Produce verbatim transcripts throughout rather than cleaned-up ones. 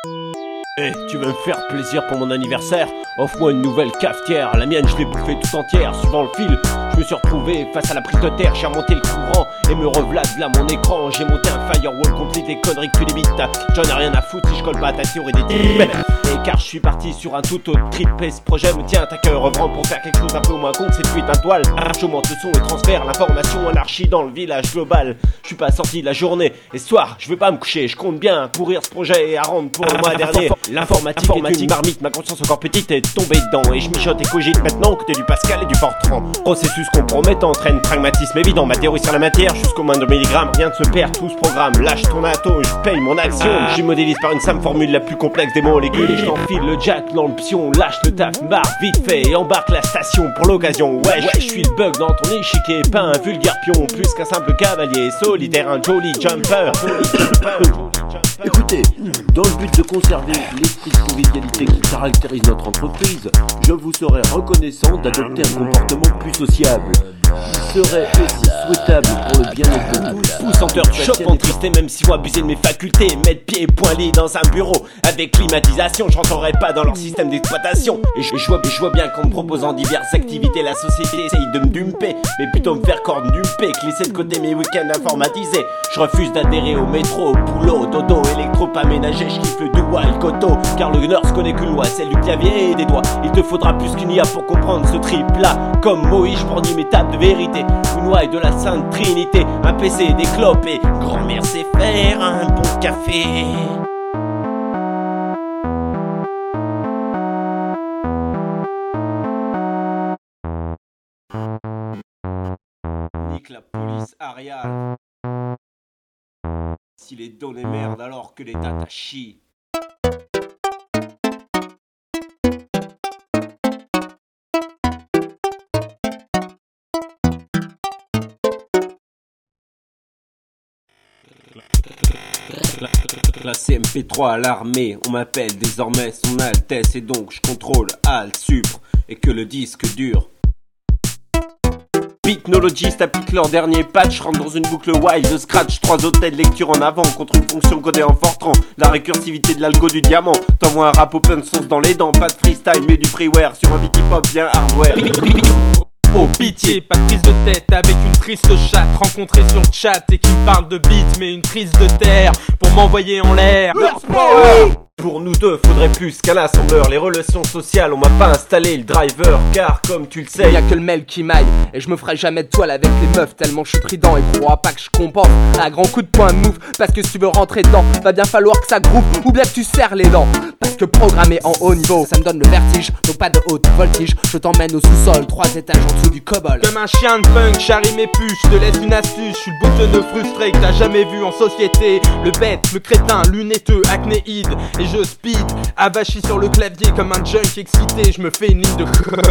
Eh, tu veux me faire plaisir pour mon anniversaire? Offre-moi une nouvelle cafetière, la mienne je l'ai bouffée tout entière. Suivant le fil, je me suis retrouvé face à la prise de terre. J'ai remonté le courant et me revoilà de là mon écran. J'ai monté un firewall contre les conneries que tu débites. J'en ai rien à foutre si je colle pas à ta théorie des types. Et car je suis parti sur un tout autre trip. Et ce projet me tient à cœur, œuvrant pour faire quelque chose un peu moins con que cette fuite à toile. J'augmente le son et transfère l'information anarchie dans le village global. Je suis pas sorti de la journée et ce soir je vais pas me coucher. Je compte bien pourrir ce projet et à rendre pour le mois dernier. L'informatique est une marmite, ma conscience encore petite est tombée dedans. Et je mijote et cogite maintenant que t'es du Pascal et du Fortran. Processus compromettant entraîne pragmatisme évident. Ma théorie sur la matière jusqu'au moins de milligrammes. Rien ne se perd, tout ce programme. Lâche ton atome, je paye mon action. J'y modélise par une simple formule la plus complexe des molécules. Et je t'enfile le jack dans le pion. Lâche le taf, marre vite fait et embarque la station pour l'occasion. Ouais, je suis le bug dans ton échiquier. Pas un vulgaire pion, plus qu'un simple cavalier solitaire, un jolly jumper. Écoutez, dans le but de conserver l'esprit de convivialité qui caractérise notre entreprise, je vous serais reconnaissant d'adopter un comportement plus sociable. Il serait aussi souhaitable pour le bien-être de tous. Poussanteur de choc, entristé, même si vous abusez de mes facultés. Mettre pieds et poings liés dans un bureau avec climatisation, je rentrerai pas dans leur système d'exploitation. Et je, je, vois, je vois bien qu'en me proposant diverses activités, la société essaye de me dumper, mais plutôt me faire corne dumper, que laisser de côté mes week-ends informatisés. Je refuse d'adhérer au métro, au boulot, dodo, électro, pas ménager, je kiffe le doua et le coteau. Car le nurse connaît qu'une loi, celle du clavier et des doigts. Il te faudra plus qu'une I A pour comprendre ce trip là. Comme Moïse, je brandis mes tables de vérité. Une loi et de la Sainte Trinité. Un P C, des clopes et grand-mère sait faire un bon café. Nique la police Arial. Si les données merdent alors que les data chient. La C M P trois à l'armée, on m'appelle désormais son Altesse et donc je contrôle Alt, Supre et que le disque dure. Bitnologist applique leur dernier patch, rentre dans une boucle wild de scratch, trois hôtels de lecture en avant contre une fonction codée en Fortran. La récursivité de l'algo du diamant, t'envoies un rap open source dans les dents, pas de freestyle mais du freeware sur un beat hip hop bien hardware. Oh pitié, pas de prise de tête avec une triste chatte rencontrée sur le chat et qui me parle de beat mais une prise de terre pour m'envoyer en l'air. Pour nous deux, faudrait plus qu'un assembleur. Les relations sociales, on m'a pas installé le driver. Car comme tu le sais, y'a que le mail qui maille. Et je me ferai jamais de toile avec les meufs tellement je suis trident. Et crois pas que je compense à grands coups de poing de move. Parce que si tu veux rentrer dedans, va bien falloir que ça groupe ou bien que tu serres les dents. Parce que programmer en haut niveau, ça me donne le vertige. Donc pas de haute voltige, je t'emmène au sous-sol, trois étages en dessous du cobol. Comme un chien de punk, charrie mes puces, je te laisse une astuce. Je suis le boutonneux frustré que t'as jamais vu en société. Le bête, le crétin, lunetteux, acnéide. Et je speed, avachi sur le clavier comme un junk excité. Je me fais une ligne de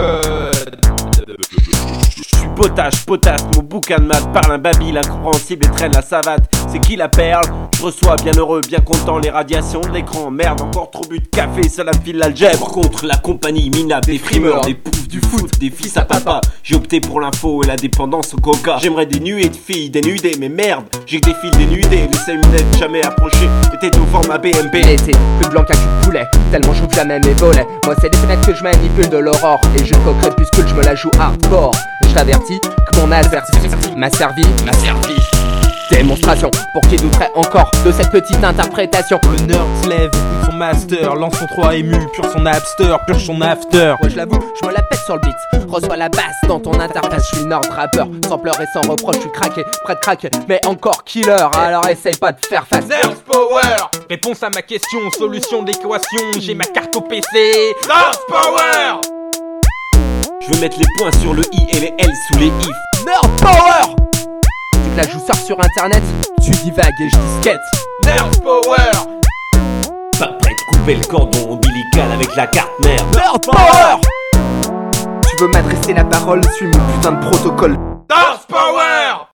je suis potage, potasse, mon bouquin de maths parle un babil incompréhensible et traîne la savate. C'est qui la perle? Je reçois bien heureux, bien content les radiations de l'écran. Merde, encore trop bu de café, ça la file l'algèbre. Contre la compagnie minable, des frimeurs, des poufs du foot, des fils à papa. J'ai opté pour l'info et la dépendance au coca. J'aimerais des nuées de filles dénudées, mais merde, j'ai que des fils dénudés. Les lunettes jamais approchées, étaient au format B M P. L'été, plus blanc qu'un cul de poulet, tellement j'ouvre jamais mes volets. Moi c'est des fenêtres que je manipule de l'aurore. Et je coquerai puisque je me la joue hardcore. Et je t'avertis que mon adversaire m'a servi, m'a servi. Démonstration pour qui douterait encore de cette petite interprétation. Le nerd se lève, écoute son master, lance son trois ému, pure son abster, purge son after. Ouais je l'avoue, je me la pète sur le beat. Reçois la basse dans ton interface, je suis nord rappeur. Sans pleurer, sans reproche, je suis craqué, prêt de craquer, mais encore killer. Alors essaye pas de faire face. Nerd Power. Réponse à ma question, solution d'équation. J'ai ma carte au P C. Nerd Power. Je veux mettre les points sur le i et les L sous les if. Nerd Power. Tu te la joues sort sur internet, tu divagues et je disquette. Nerd Power. Pas prêt de couper le cordon ombilical avec la carte merde. Nerd Power. Tu veux m'adresser la parole, suis mon putain de protocole. Nerd Power.